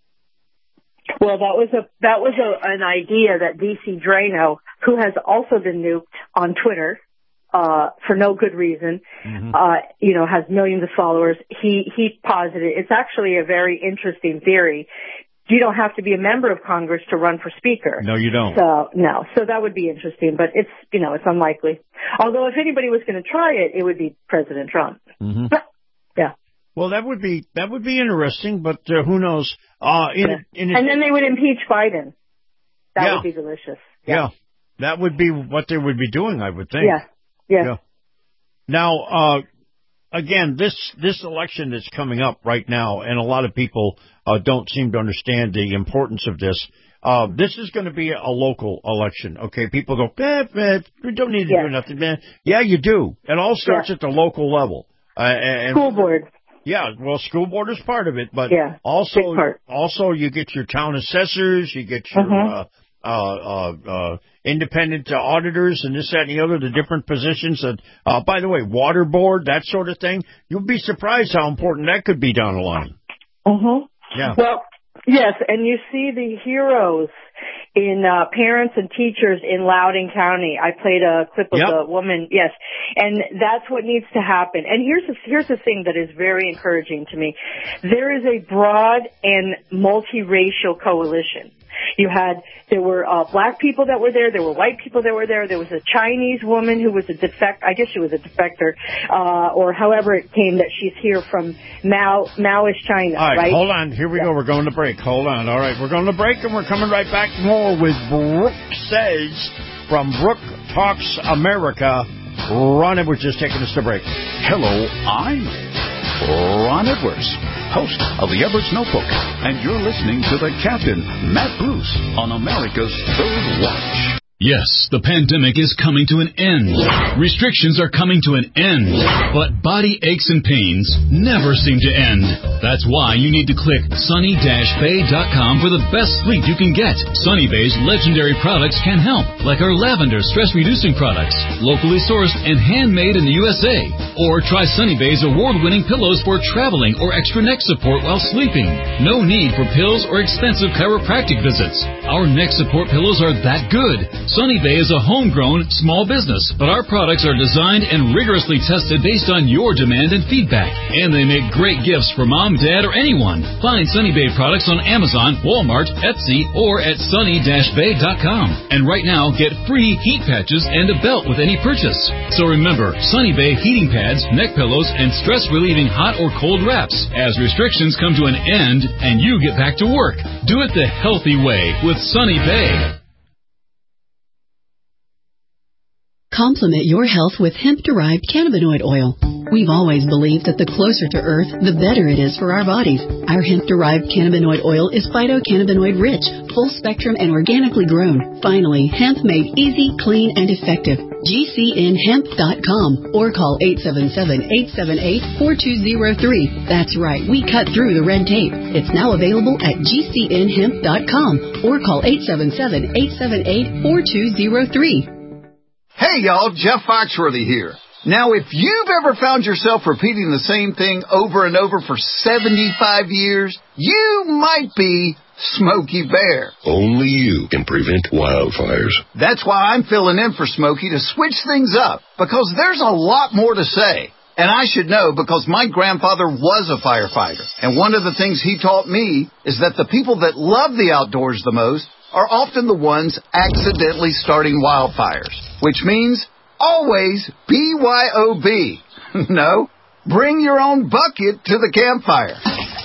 Well, that was a that was a, an idea that D C Drano, who has also been nuked on Twitter uh for no good reason, mm-hmm. uh you know, has millions of followers. He he posited it's actually a very interesting theory. You don't have to be a member of Congress to run for Speaker. No, you don't. So, no. So that would be interesting, but it's, you know, it's unlikely. Although if anybody was going to try it, it would be President Trump. Mm-hmm. Yeah. Well, that would be, that would be interesting, but uh, who knows? Uh, in, yeah. in and then they would impeach Biden. That yeah. would be delicious. Yeah. yeah. That would be what they would be doing, I would think. Yeah. Yeah. yeah. Now, uh, again, this, this election that's coming up right now, and a lot of people uh, don't seem to understand the importance of this. Uh, this is going to be a local election, okay? People go, eh, eh, we don't need to yeah. do nothing, man. Yeah, you do. It all starts yeah. at the local level. Uh, and, school board. Yeah, well, school board is part of it, but yeah, also, also you get your town assessors, you get your uh-huh. uh, uh, uh, independent uh, auditors, and this, that, and the other, the different positions. That, uh, by the way, water board, that sort of thing. You'll be surprised how important that could be down the line. Uh-huh. Yeah. Well, yes, and you see the heroes in uh, parents and teachers in Loudoun County. I played a clip of yep. the woman, yes, and that's what needs to happen. And here's the, here's the thing that is very encouraging to me. There is a broad and multiracial coalition. You had, there were uh, black people that were there, there were white people that were there, there was a Chinese woman who was a defect, I guess she was a defector, uh, or however it came that she's here from Mao, Maoist China, All right, right? hold on, here we yeah. go, we're going to break, hold on, all right, we're going to break and we're coming right back more with Brooke Says from Brooke Talks America. Ron Edwards is taking us to break. Hello, I'm Ron Edwards, host of the Edwards Notebook, and you're listening to the Captain, Matt Bruce, on America's Third Watch. Yes, the pandemic is coming to an end. Restrictions are coming to an end. But body aches and pains never seem to end. That's why you need to click sunny dash bay dot com for the best sleep you can get. Sunny Bay's legendary products can help, like our lavender stress-reducing products, locally sourced and handmade in the U S A. Or try Sunny Bay's award-winning pillows for traveling or extra neck support while sleeping. No need for pills or expensive chiropractic visits. Our neck support pillows are that good. Sunny Bay is a homegrown small business, but our products are designed and rigorously tested based on your demand and feedback. And they make great gifts for mom, dad, or anyone. Find Sunny Bay products on Amazon, Walmart, Etsy, or at sunny dash bay dot com. And right now, get free heat patches and a belt with any purchase. So remember, Sunny Bay heating pads, neck pillows, and stress-relieving hot or cold wraps as restrictions come to an end and you get back to work. Do it the healthy way with Sunny Bay. Complement your health with hemp-derived cannabinoid oil. We've always believed that the closer to Earth, the better it is for our bodies. Our hemp-derived cannabinoid oil is phytocannabinoid rich, full spectrum, and organically grown. Finally, hemp made easy, clean, and effective. G C N hemp dot com or call eight seven seven, eight seven eight, four two zero three. That's right, we cut through the red tape. It's now available at G C N hemp dot com or call eight seven seven, eight seven eight, four two zero three. Hey y'all, Jeff Foxworthy here. Now if you've ever found yourself repeating the same thing over and over for seventy-five years, you might be Smokey Bear. Only you can prevent wildfires. That's why I'm filling in for Smokey to switch things up, because there's a lot more to say. And I should know because my grandfather was a firefighter. And one of the things he taught me is that the people that love the outdoors the most are often the ones accidentally starting wildfires, which means always B Y O B. No, bring your own bucket to the campfire.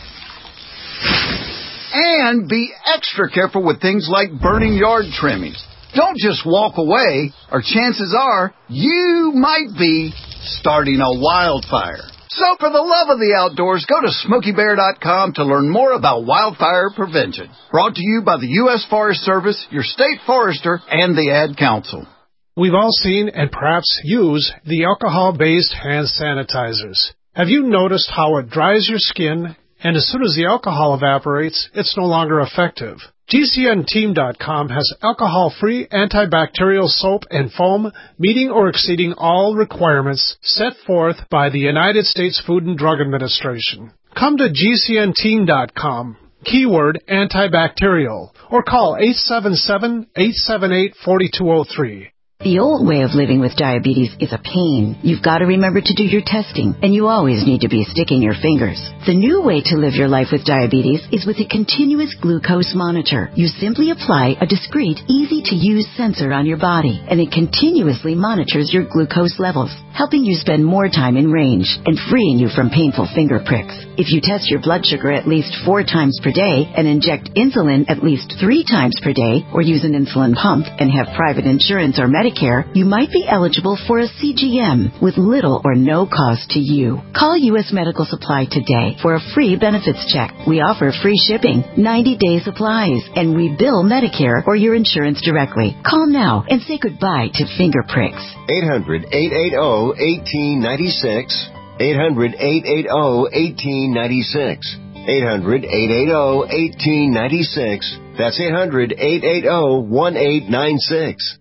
And be extra careful with things like burning yard trimmings. Don't just walk away, or chances are you might be starting a wildfire. So for the love of the outdoors, go to Smokey Bear dot com to learn more about wildfire prevention. Brought to you by the U S Forest Service, your state forester, and the Ad Council. We've all seen and perhaps use the alcohol-based hand sanitizers. Have you noticed how it dries your skin, and as soon as the alcohol evaporates, it's no longer effective? G C N team dot com has alcohol-free antibacterial soap and foam meeting or exceeding all requirements set forth by the United States Food and Drug Administration. Come to G C N team dot com, keyword antibacterial, or call eight seven seven, eight seven eight, four two zero three. The old way of living with diabetes is a pain. You've got to remember to do your testing, and you always need to be sticking your fingers. The new way to live your life with diabetes is with a continuous glucose monitor. You simply apply a discreet, easy-to-use sensor on your body, and it continuously monitors your glucose levels, helping you spend more time in range and freeing you from painful finger pricks. If you test your blood sugar at least four times per day and inject insulin at least three times per day, or use an insulin pump and have private insurance or Medicare, you might be eligible for a C G M with little or no cost to you. Call U S Medical Supply today for a free benefits check. We offer free shipping, ninety-day supplies, and we bill Medicare or your insurance directly. Call now and say goodbye to finger pricks. eight hundred, eight eight zero, one eight nine six. eight hundred, eight eight zero, one eight nine six. eight hundred, eight eight zero, one eight nine six. That's eight hundred, eight eight zero, one eight nine six.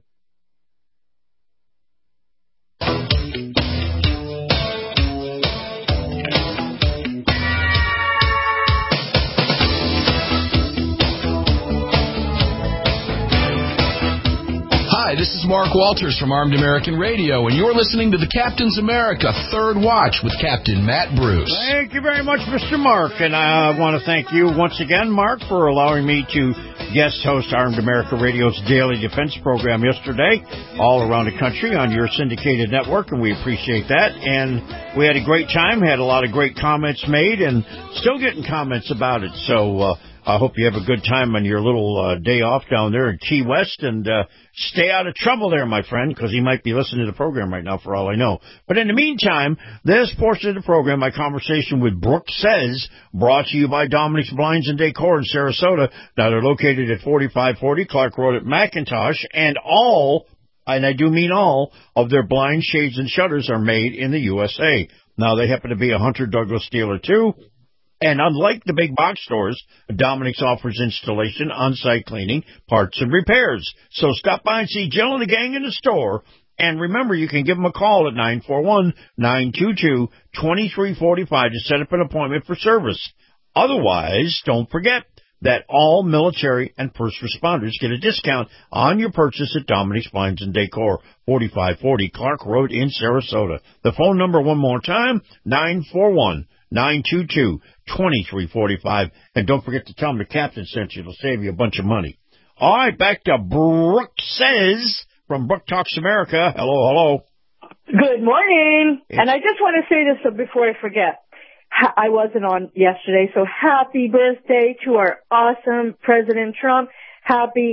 Hi, this is Mark Walters from Armed American Radio, and you're listening to the Captain's America Third Watch with Captain Matt Bruce. Thank you very much, Mister Mark, and I want to thank you once again, Mark, for allowing me to guest host Armed America Radio's Daily Defense Program yesterday, all around the country on your syndicated network, and we appreciate that. And we had a great time, had a lot of great comments made, and still getting comments about it. So uh, I hope you have a good time on your little uh, day off down there in Key West, and uh, stay out of trouble there, my friend, because he might be listening to the program right now for all I know. But in the meantime, this portion of the program, my conversation with Brooke Says, brought to you by Dominic's Blinds and Decor in Sarasota. Now, they're located at forty-five forty Clark Road at McIntosh, and all, and I do mean all, of their blinds, shades, and shutters are made in the U S A. Now, they happen to be a Hunter Douglas dealer, too. And unlike the big box stores, Dominic's offers installation, on-site cleaning, parts, and repairs. So stop by and see Jill and the gang in the store. And remember, you can give them a call at nine four one, nine two two, two three four five to set up an appointment for service. Otherwise, don't forget that all military and first responders get a discount on your purchase at Dominic's Blinds and Decor, forty-five forty Clark Road in Sarasota. The phone number one more time, nine four one, nine two two, two three four five. And don't forget to tell them the captain sent you. It'll save you a bunch of money. All right, back to Brooke Says from Brooke Talks America. Hello, hello. Good morning. It's- and I just want to say this before I forget. I wasn't on yesterday, so happy birthday to our awesome President Trump. Happy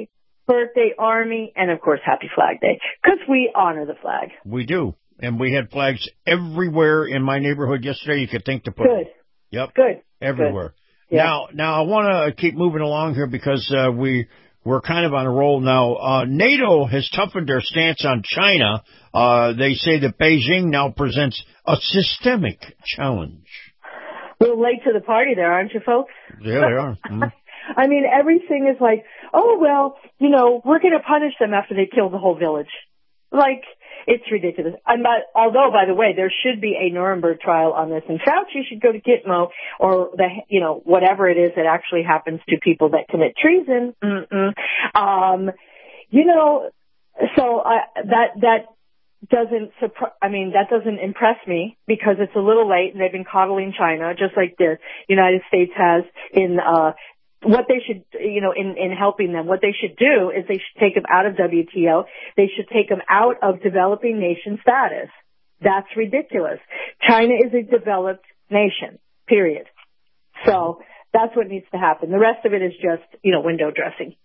birthday, Army, and, of course, happy Flag Day, because we honor the flag. We do. And we had flags everywhere in my neighborhood yesterday you could think to put. Good. Yep. Good. Everywhere. Good. Yeah. Now, now I want to keep moving along here because uh, we, we're kind of on a roll now. Uh, NATO has toughened their stance on China. Uh, they say that Beijing now presents a systemic challenge. A little late to the party there, aren't you, folks? Yeah, they are. Mm-hmm. I mean, everything is like, oh, well, you know, we're going to punish them after they kill the whole village. Like, it's ridiculous. I'm not, although, by the way, there should be a Nuremberg trial on this, and Fauci should go to Gitmo or the, you know, whatever it is that actually happens to people that commit treason. Mm-mm. Um, you know, so I, that that doesn't surpri- I mean, that doesn't impress me because it's a little late, and they've been coddling China just like the United States has in. Uh, What they should, you know, in, in helping them, what they should do is they should take them out of W T O. They should take them out of developing nation status. That's ridiculous. China is a developed nation, period. So that's what needs to happen. The rest of it is just, you know, window dressing.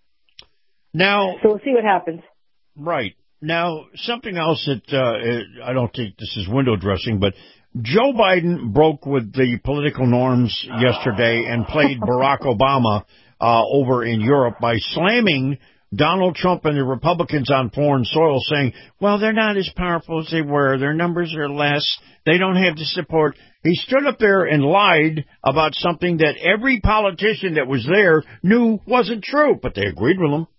Now, so we'll see what happens. Right. Now, something else that uh, I don't think this is window dressing, but Joe Biden broke with the political norms yesterday and played Barack Obama uh, over in Europe by slamming Donald Trump and the Republicans on foreign soil, saying, well, they're not as powerful as they were. Their numbers are less. They don't have the support. He stood up there and lied about something that every politician that was there knew wasn't true, but they agreed with him.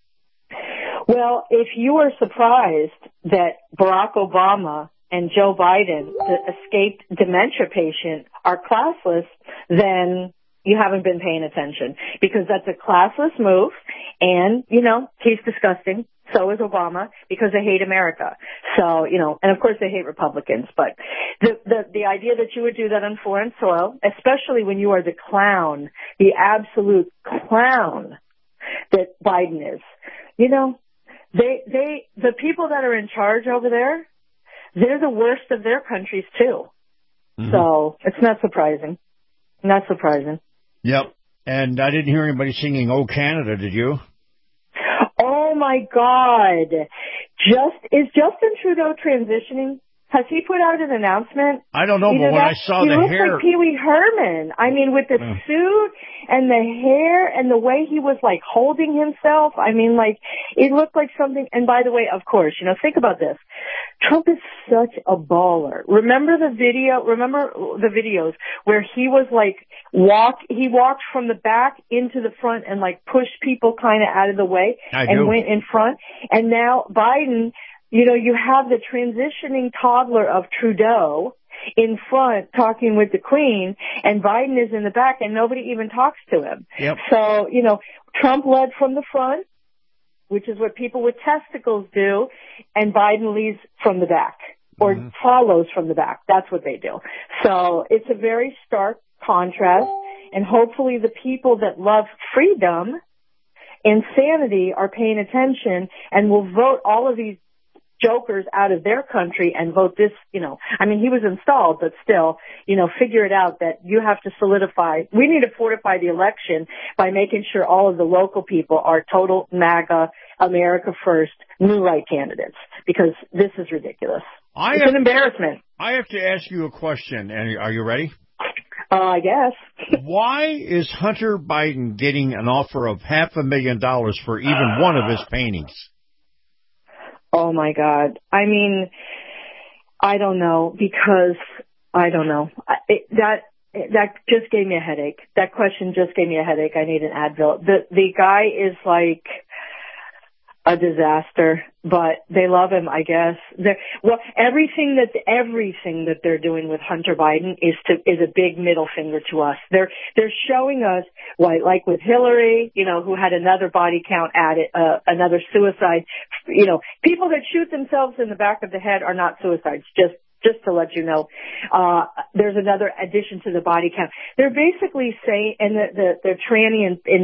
Well, if you are surprised that Barack Obama and Joe Biden, the escaped dementia patient, are classless, then you haven't been paying attention. Because that's a classless move, and, you know, he's disgusting. So is Obama, because they hate America. So, you know, and of course they hate Republicans. But the, the, the idea that you would do that on foreign soil, especially when you are the clown, the absolute clown that Biden is, you know, they, they, the people that are in charge over there, they're the worst of their countries, too. Mm-hmm. So it's not surprising. Not surprising. Yep. And I didn't hear anybody singing "Oh, Canada," did you? Oh, my God. Just is Justin Trudeau transitioning? Has he put out an announcement? I don't know, you but know, when I saw he the looks hair... like Pee Wee Herman. I mean, with the uh. suit and the hair and the way he was, like, holding himself. I mean, like, it looked like something... And by the way, of course, you know, think about this. Trump is such a baller. Remember the video, remember the videos where he was like, walk, he walked from the back into the front and like pushed people kind of out of the way I and do. went in front. And now Biden, you know, you have the transitioning toddler of Trudeau in front talking with the Queen, and Biden is in the back and nobody even talks to him. Yep. So, you know, Trump led from the front, which is what people with testicles do, and Biden leads from the back, or mm-hmm. follows from the back. That's what they do. So it's a very stark contrast, and hopefully the people that love freedom and sanity are paying attention and will vote all of these jokers out of their country and vote this, you know, I mean, he was installed, but still, you know, figure it out that you have to solidify. We need to fortify the election by making sure all of the local people are total MAGA, America first, new right candidates, because this is ridiculous. I it's have, an embarrassment. I have to ask you a question, and are you ready? Uh, I guess. Why is Hunter Biden getting an offer of half a million dollars for even one of his paintings? Oh, my God. I mean, I don't know, because I don't know. It, that that just gave me a headache. That question just gave me a headache. I need an Advil. The the guy is like a disaster, but they love him, I guess. They're, well, everything that everything that they're doing with Hunter Biden is to is a big middle finger to us. They're they're showing us why, like with Hillary, you know, who had another body count added, uh, another suicide. You know, people that shoot themselves in the back of the head are not suicides. Just just to let you know, uh, there's another addition to the body count. They're basically saying, and the the, the tranny in, in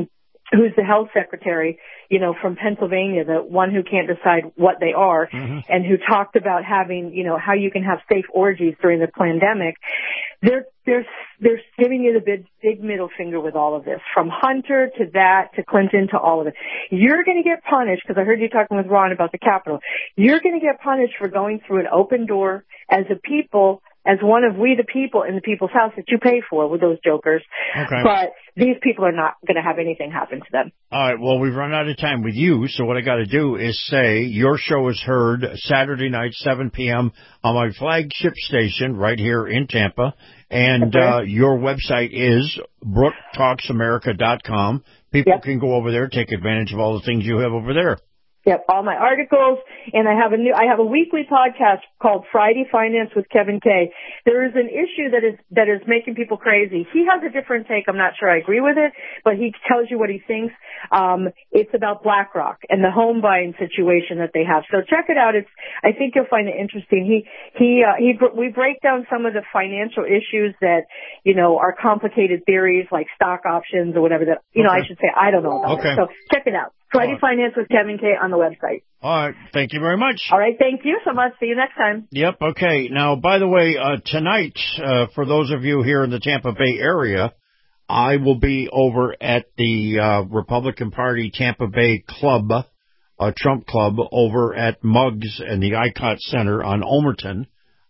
who's the health secretary, you know, from Pennsylvania, the one who can't decide what they are, mm-hmm. and who talked about having, you know, how you can have safe orgies during the pandemic. They're, they're, they're giving you the big, big middle finger with all of this, from Hunter to that to Clinton to all of it. You're going to get punished, because I heard you talking with Ron about the Capitol. You're going to get punished for going through an open door as a people, as one of we the people in the people's house that you pay for with those jokers. Okay. But these people are not going to have anything happen to them. All right, well, we've run out of time with you, so what I got to do is say your show is heard Saturday night, seven p.m. on my flagship station right here in Tampa, and okay. uh, your website is brook talks america dot com. People yep. can go over there, take advantage of all the things you have over there. Yep, all my articles, and I have a new, I have a weekly podcast called Friday Finance with Kevin Kay. There is an issue that is, that is making people crazy. He has a different take. I'm not sure I agree with it, but he tells you what he thinks. Um, it's about BlackRock and the home buying situation that they have. So check it out. It's, I think you'll find it interesting. He, he, uh, he, we break down some of the financial issues that, you know, are complicated theories like stock options or whatever that, you okay. know, I should say, I don't know about okay. it. So check it out. Friday right. Finance with Kevin Kay on the website. All right. Thank you very much. All right. Thank you so much. See you next time. Yep. Okay. Now, by the way, uh, tonight, uh, for those of you here in the Tampa Bay area, I will be over at the uh, Republican Party Tampa Bay Club, uh, Trump Club, over at Muggs and the I C O T Center on Omerton.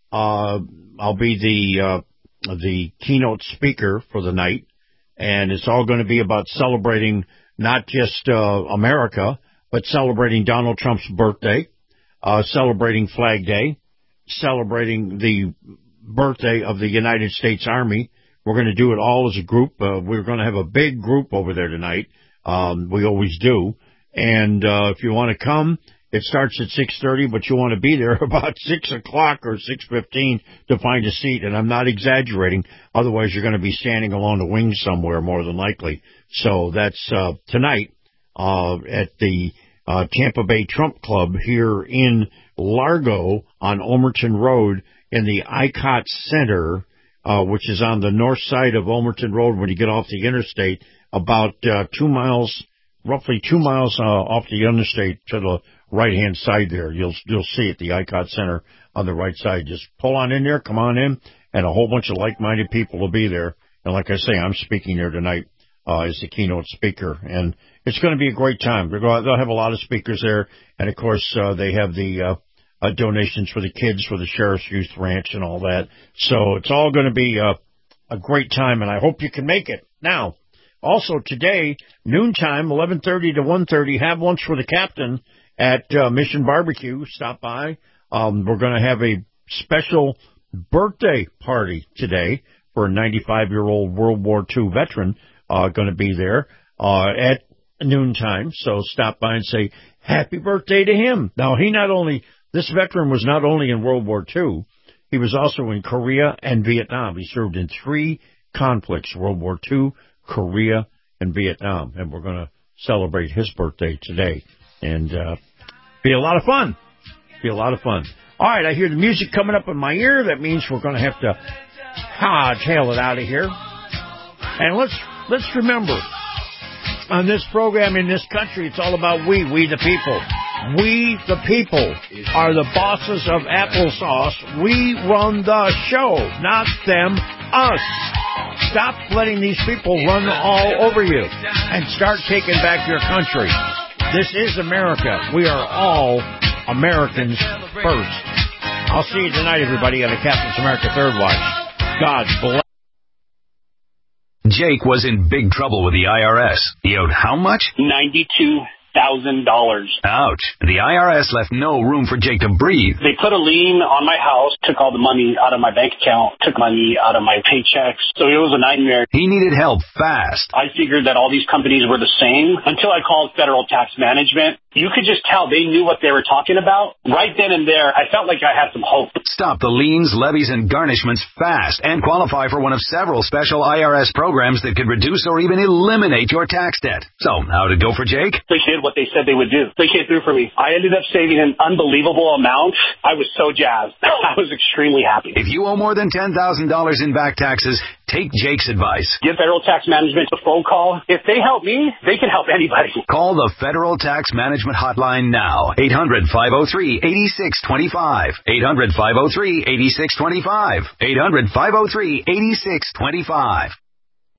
Uh, I'll be the uh, the keynote speaker for the night, and it's all going to be about celebrating not just uh, America, but celebrating Donald Trump's birthday, uh, celebrating Flag Day, celebrating the birthday of the United States Army. We're going to do it all as a group. Uh, we're going to have a big group over there tonight. Um, we always do. And uh, if you want to come, it starts at six thirty, but you want to be there about six o'clock or six fifteen to find a seat. And I'm not exaggerating. Otherwise, you're going to be standing along the wings somewhere, more than likely. So that's uh, tonight uh, at the uh, Tampa Bay Trump Club here in Largo on Omerton Road in the I C O T Center, uh, which is on the north side of Omerton Road when you get off the interstate, about uh, two miles, roughly two miles uh, off the interstate to the right-hand side there. You'll you'll see it, the I C O T Center on the right side. Just pull on in there, come on in, and a whole bunch of like-minded people will be there. And like I say, I'm speaking there tonight uh, as the keynote speaker, and it's going to be a great time. They'll have a lot of speakers there, and of course uh, they have the uh, uh, donations for the kids for the Sheriff's Youth Ranch and all that. So it's all going to be uh, a great time, and I hope you can make it. Now, also today, noontime, eleven thirty to one thirty, have lunch for the captain at uh, Mission Barbecue. Stop by. Um, we're going to have a special birthday party today for a ninety-five-year-old World War Two veteran uh, going to be there uh, at noontime. So stop by and say happy birthday to him. Now, he not only, this veteran was not only in World War Two, he was also in Korea and Vietnam. He served in three conflicts, World War Two, Korea, and Vietnam. And we're going to celebrate his birthday today. And uh, be a lot of fun. Be a lot of fun. All right, I hear the music coming up in my ear. That means we're going to have to hightail it out of here. And let's let's remember, on this program in this country, it's all about we, we the people. We the people are the bosses of applesauce. We run the show, not them, us. Stop letting these people run all over you and start taking back your country. This is America. We are all Americans first. I'll see you tonight, everybody, on the Captain's America Third Watch. God bless. Jake was in big trouble with the I R S. He owed how much? ninety-two thousand dollars. Ouch. The I R S left no room for Jake to breathe. They put a lien on my house, took all the money out of my bank account, took money out of my paychecks. So it was a nightmare. He needed help fast. I figured that all these companies were the same until I called Federal Tax Management. You could just tell they knew what they were talking about. Right then and there, I felt like I had some hope. Stop the liens, levies, and garnishments fast and qualify for one of several special I R S programs that could reduce or even eliminate your tax debt. So, how'd it go for Jake? They did what they said they would do. They came through for me. I ended up saving an unbelievable amount. I was so jazzed. I was extremely happy. If you owe more than ten thousand dollars in back taxes, Take Jake's advice. Give Federal Tax Management a phone call. If they help me, they can help anybody. Call the Federal Tax Management Hotline now. eight hundred, five oh three, eight six two five. eight hundred, five oh three, eight six two five. eight hundred, five oh three, eight six two five.